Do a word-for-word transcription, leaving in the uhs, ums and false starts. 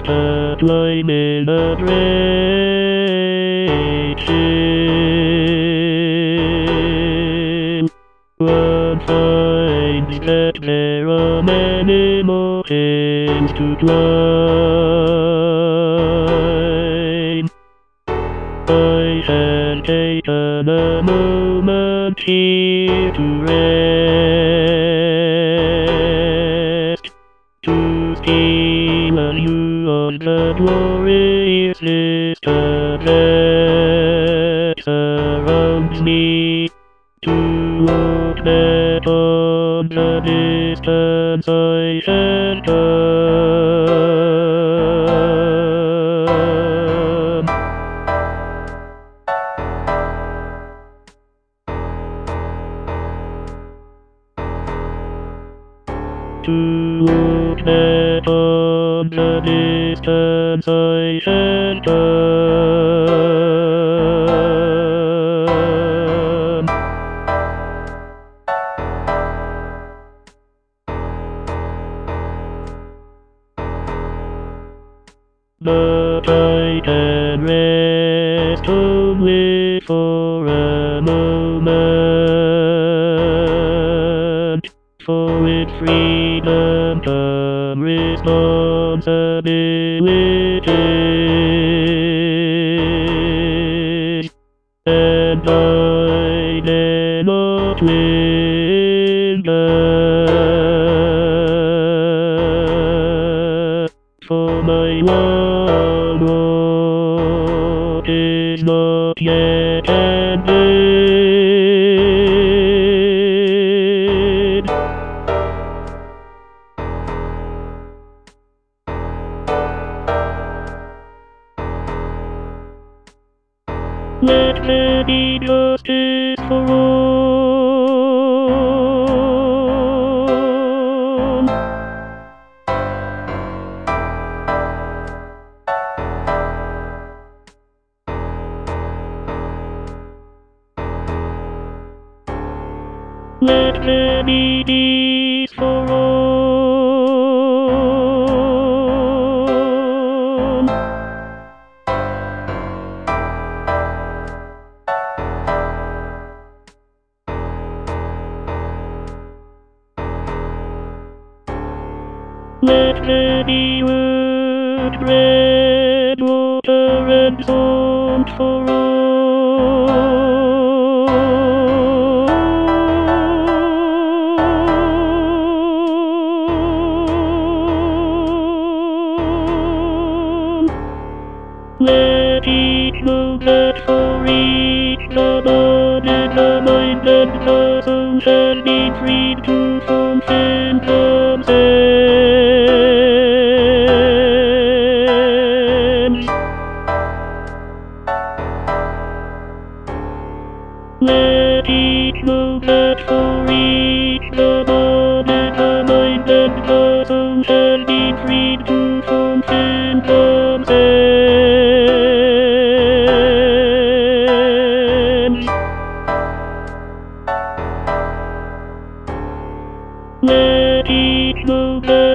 a climb in a great ship. One finds that there are many more things to climb. I had taken a moment here to rest, to feel anew on the glorious vista that surrounds me, to look back on the distance I had come. To look back on the distance I had come. But I can rest only for a moment, for with freedom come responsibilities, and I dare not linger, for my long walk is not yet ended. Let there be justice for all. Let there be peace for all. Let there be wood, bread, water, and salt for all. Let each know that for each the body, the mind, and the soul shall be freed to fulfill themselves. Let each know that for each the body, the mind, and the soul shall be freed to fulfill themselves. Let each know that